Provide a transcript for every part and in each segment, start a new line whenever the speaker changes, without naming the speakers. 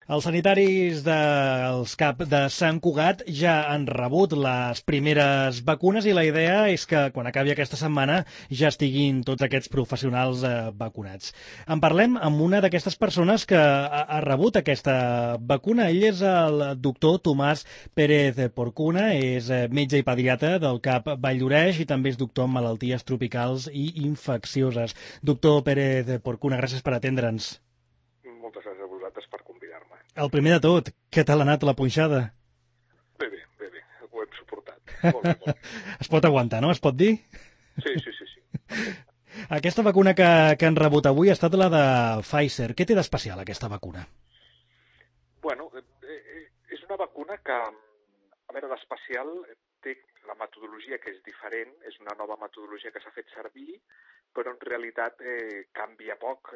Els sanitaris dels CAP de Sant Cugat ja han rebut les primeres vacunes i la idea és que quan acabi aquesta setmana ja estiguin tots aquests professionals vacunats. En parlem amb una d'aquestes persones que ha rebut aquesta vacuna. Ell és el doctor Tomàs Pérez Porcuna, és metge i pediatre del CAP Vall-lloreix i també és doctor en malalties tropicals i infeccioses. Doctor Pérez Porcuna, gràcies per atendre'ns.
Moltes gràcies a vosaltres per convidar-me.
El primer de tot, què tal ha anat la punxada?
Bé, ho hem suportat. Molt bé.
Es pot aguantar, no? Es pot dir?
Sí.
Aquesta vacuna que han rebut avui ha estat la de Pfizer. Què té d'especial, aquesta vacuna?
Bueno, és una vacuna que, a veure, d'especial té la metodologia que és diferent, és una nova metodologia que s'ha fet servir, però en realitat canvia poc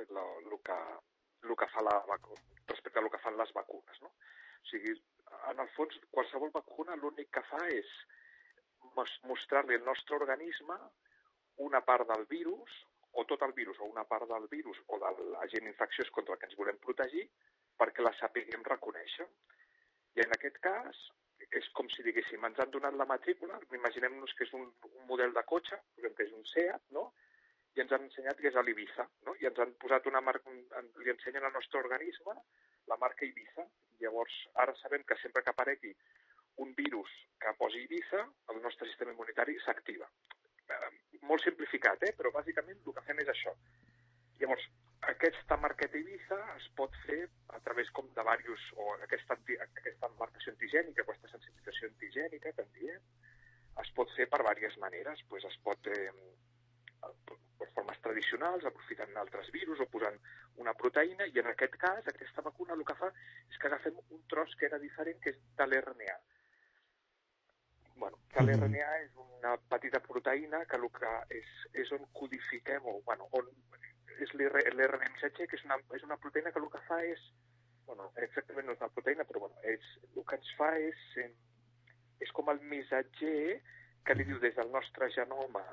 el que fa la vacuna respecte a el que fan les vacunes, no? O sigui, en el fons, qualsevol vacuna l'únic que fa és mostrar-li al nostre organisme una part del virus, o tot el virus, o una part del virus, o de l'agent infecciós contra el que ens volem protegir, perquè la sapiguem reconèixer. I en aquest cas, és com si diguéssim, ens han donat la matrícula, imaginem-nos que és un model de cotxe, que és un SEAT, no? I ens han ensenyat que és a l'Ibiza, no? I ens han posat una marca, li ensenyen al nostre organisme la marca Ibiza. Llavors, ara sabem que sempre que aparegui un virus que posi Ibiza, el nostre sistema immunitari s'activa. Molt simplificat, però bàsicament el que fem és això. Llavors, aquesta marqueta Ibiza es pot fer a través com de diversos, o aquesta marcació antigènica, aquesta sensibilització antigènica que en diem, es pot fer per diverses maneres. Pues es pot per formes tradicionals, aprofitant altres virus o posant una proteïna, i en aquest cas, aquesta vacuna el que fa és que agafem un tros que era diferent, que és de l'RNA. Bueno, l'RNA és una petita proteïna que el que és on codifiquem, és l'RNA missatger, que és una proteïna que el que fa és, exactament no és una proteïna, però el que ens fa és com el missatger que li diu des del nostre genoma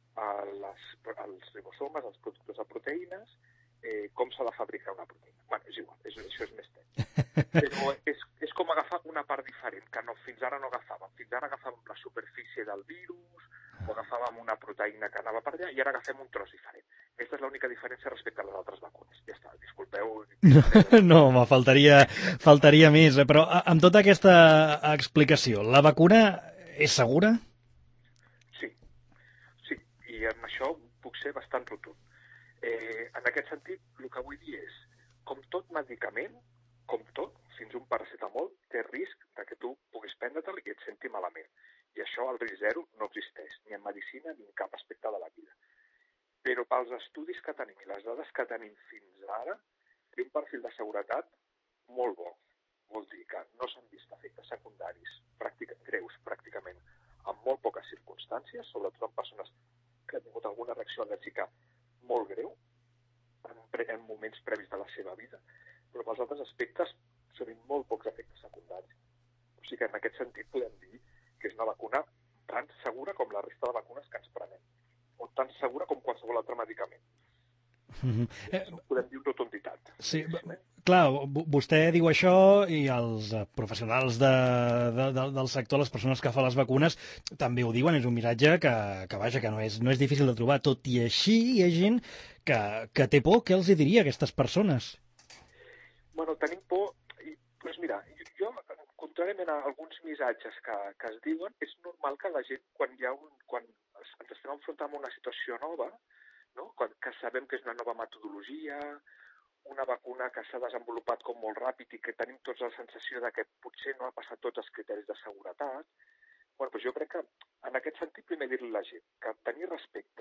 als ribosomes, als productors de proteïnes, com s'ha de fabricar una proteïna. És igual, això és més tècnic. Però és com agafar una part diferent, que fins ara no agafàvem. Fins ara agafàvem la superfície del virus, o agafàvem una proteïna que anava per allà, i ara agafem un tros diferent. Aquesta és l'única diferència respecte a les altres vacunes. Ja està, disculpeu.
No, home, faltaria més. Però amb tota aquesta explicació, la vacuna és segura?
I amb això puc ser bastant rotund. En aquest sentit, el que vull dir és, com tot medicament, fins un paracetamol, té risc que tu puguis prendre-te'l i et senti malament. I això, el risc zero, no existeix, ni en medicina ni en cap aspecte de la vida. Però pels estudis que tenim i les dades que tenim fins ara, té un perfil de seguretat molt bo. Vol dir que no s'han vist efectes secundaris greus, pràcticament, en molt poques circumstàncies, sobretot en persones que han tingut alguna reacció al·lèrgica molt greu en moments previs de la seva vida, però pels altres aspectes són molt pocs efectes secundaris. O sigui que en aquest sentit podem dir que és una vacuna tan segura com la resta de vacunes que ens prenem, o tan segura com qualsevol altre medicament. Podem dir rotunditat.
Sí, clar, vostè diu això i els professionals del sector, les persones que fan les vacunes, també ho diuen, és un miratge que no és difícil de trobar. Tot i així, hi ha gent que té por. Què els diria a aquestes persones?
Tenim por, doncs mira, jo, contràriament a alguns missatges que es diuen, és normal que la gent, quan ens estem enfrontant amb una situació nova, no? Que sabem que és una nova metodologia, una vacuna que s'ha desenvolupat com molt ràpid i que tenim tots la sensació de que potser no ha passat tots els criteris de seguretat, doncs jo crec que en aquest sentit primer dir-li a la gent que tenir respecte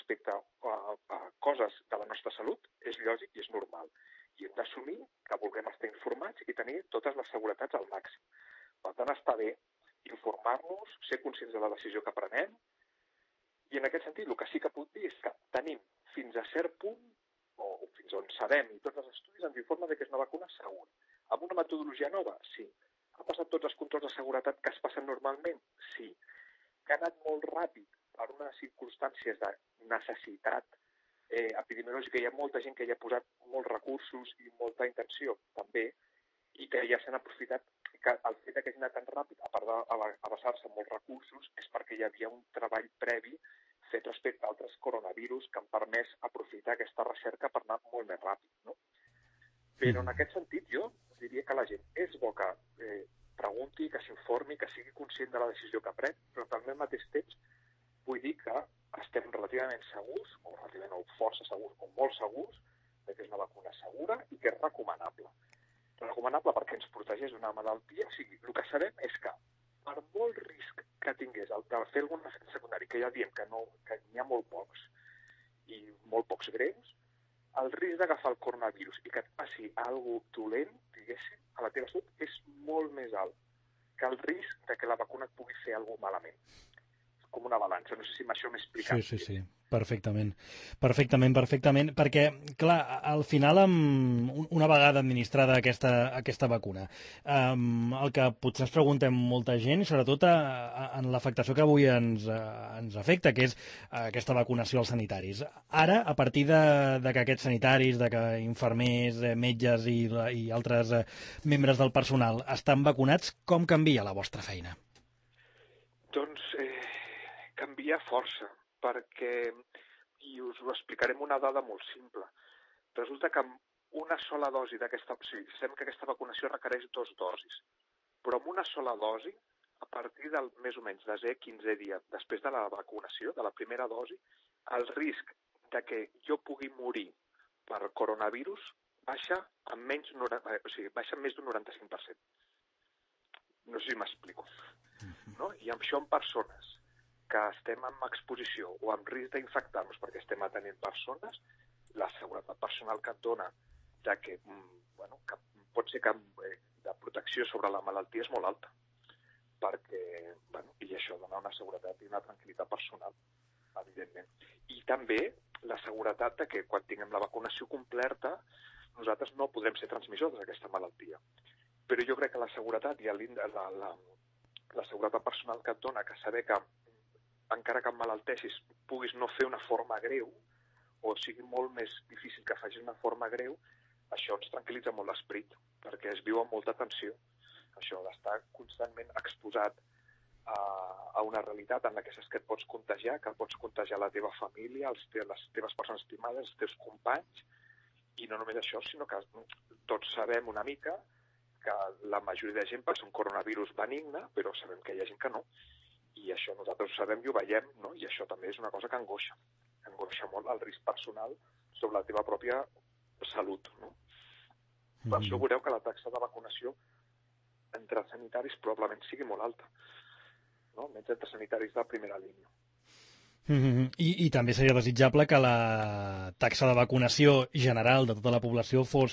a coses de la nostra salut és lògic i és normal. I hem d'assumir que vulguem estar informats i tenir totes les seguretats al màxim. Per tant, està bé informar-nos, ser conscients de la decisió que prenem, i en aquest sentit el que sí que puc dir és que tenim fins a cert punt, o fins on sabem, i tots els estudis ens informen que és una vacuna segura. Amb una metodologia nova? Sí. Ha passat tots els controls de seguretat que es passen normalment? Sí. Que ha anat molt ràpid per unes circumstàncies de necessitat epidemiològica, hi ha molta gent que hi ha posat molts recursos i molta intenció, també, i que ja s'han aprofitat, que el fet que hagi anat tan ràpid, a part d'abassar-se en molts recursos, és perquè hi havia un treball previ fet respecte a altres coronavirus que han permès aprofitar aquesta recerca per anar molt més ràpid, no? Però en aquest sentit jo diria que la gent és bo que pregunti, que s'informi, que sigui conscient de la decisió que pren, però també al mateix temps vull dir que estem relativament segurs, o relativament o força segurs, o molt segurs, que és una vacuna segura i que és recomanable. Recomanable perquè ens protegeix d'una malaltia, o sigui, el que sabem és que per molt risc que tingués el de fer algun efecte secundari, que ja diem que n'hi ha molt pocs, i molt pocs greus, el risc d'agafar el coronavirus i que et passi alguna cosa dolent, diguéssim, a la teva salut és molt més alt que el risc de que la vacuna et pugui fer alguna cosa malament. Com una balança, no sé si amb això m'he explicat.
Sí, perfectament, perquè, clar, al final, una vegada administrada aquesta vacuna, el que potser ens preguntem molta gent, sobretot en l'afectació que avui ens afecta, que és aquesta vacunació als sanitaris. Ara, a partir de que aquests sanitaris, de que infermers, metges i altres membres del personal estan vacunats, com canvia la vostra feina?
Doncs canvia força, perquè, i us ho explicaré amb una dada molt simple, resulta que amb una sola dosi d'aquesta, o sigui, sabem que aquesta vacunació requereix 2 dosis, però amb una sola dosi, a partir del més o menys 10-15 dies després de la vacunació, de la primera dosi, el risc de que jo pugui morir per coronavirus baixa en més d'un 95%. No sé si m'explico. No? I això en persones que estem en exposició o amb risc d'infectar-nos perquè estem atenent persones, la seguretat personal que et dona que pot ser que de protecció sobre la malaltia és molt alta. Perquè, i això dona una seguretat i una tranquil·litat personal, evidentment. I també la seguretat de que quan tinguem la vacunació completa nosaltres no podrem ser transmissors d'aquesta malaltia. Però jo crec que la seguretat i la seguretat personal que et dona, que saber que encara que emmalalteixis puguis no fer una forma greu, o sigui molt més difícil que facis una forma greu, això ens tranquil·litza molt l'esperit, perquè es viu amb molta tensió. Això d'estar constantment exposat a una realitat en la que saps que et pots contagiar, que pots contagiar la teva família, les teves persones estimades, els teus companys, i no només això, sinó que tots sabem una mica que la majoria de gent passa un coronavirus benigne, però sabem que hi ha gent que no. I això nosaltres ho sabem i ho veiem, no? I això també és una cosa que angoixa. Angoixa molt el risc personal sobre la teva pròpia salut, no? Per això veureu que la taxa de vacunació entre sanitaris probablement sigui molt alta, no? Menys entre sanitaris de primera línia.
I també seria desitjable que la taxa de vacunació general de tota la població fos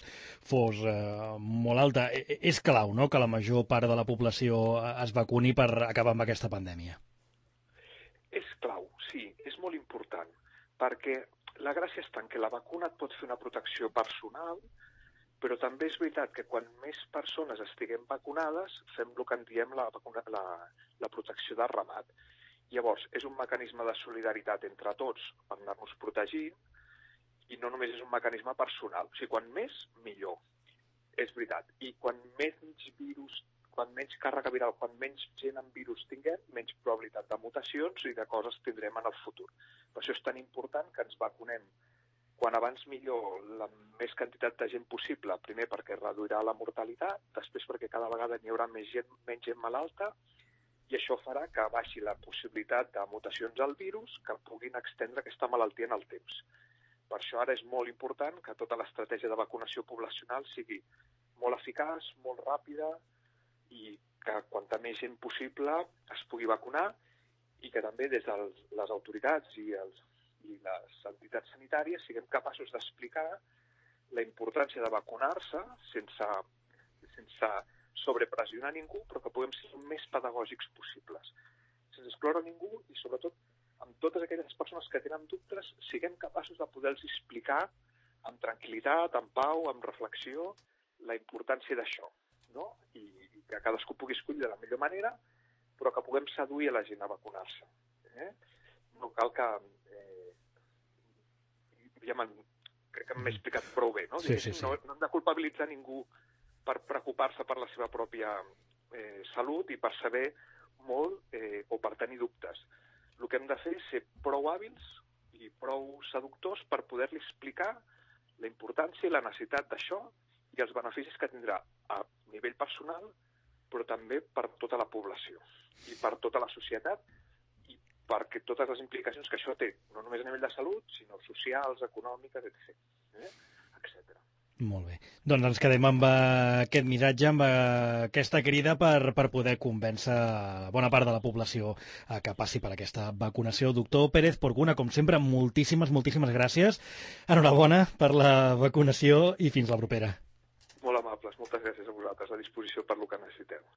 molt alta. És clau, no?, que la major part de la població es vacuni per acabar amb aquesta pandèmia.
És clau, sí, és molt important, perquè la gràcia està en que la vacuna et pot fer una protecció personal, però també és veritat que quan més persones estiguem vacunades fem el que en diem la protecció de ramat. Llavors, és un mecanisme de solidaritat entre tots per anar-nos protegint i no només és un mecanisme personal. O sigui, quan més, millor. És veritat. I quan menys càrrega viral, quan menys gent amb virus tinguem, menys probabilitat de mutacions i de coses tindrem en el futur. Per això és tan important que ens vacunem quan abans millor la més quantitat de gent possible, primer perquè reduirà la mortalitat, després perquè cada vegada n'hi haurà menys gent malalta, i això farà que baixi la possibilitat de mutacions al virus que puguin extendre aquesta malaltia en el temps. Per això ara és molt important que tota l'estratègia de vacunació poblacional sigui molt eficaç, molt ràpida i que quanta més gent possible es pugui vacunar i que també des de les autoritats i les entitats sanitàries siguem capaços d'explicar la importància de vacunar-se sense sobrepressionar ningú, però que puguem ser el més pedagògics possibles. Sense excloure ningú i, sobretot, amb totes aquelles persones que tenen dubtes, siguem capaços de poder-los explicar amb tranquil·litat, amb pau, amb reflexió, la importància d'això, no? I que cadascú pugui escollir de la millor manera, però que puguem seduir a la gent a vacunar-se. No cal que... crec que m'he explicat prou bé, no?
Sí.
No hem de culpabilitzar ningú per preocupar-se per la seva pròpia salut i per saber molt o per tenir dubtes. El que hem de fer és ser prou hàbils i prou seductors per poder-li explicar la importància i la necessitat d'això i els beneficis que tindrà a nivell personal, però també per tota la població i per tota la societat i perquè totes les implicacions que això té, no només a nivell de salut, sinó socials, econòmiques, etc.
Molt bé. Doncs ens quedem amb aquest missatge, amb aquesta crida per poder convèncer bona part de la població que passi per aquesta vacunació. Doctor Pérez Porcuna, com sempre, moltíssimes gràcies. Enhorabona per la vacunació i fins la propera.
Molt amables, moltes gràcies a vosaltres, a disposició per lo que necessiteu.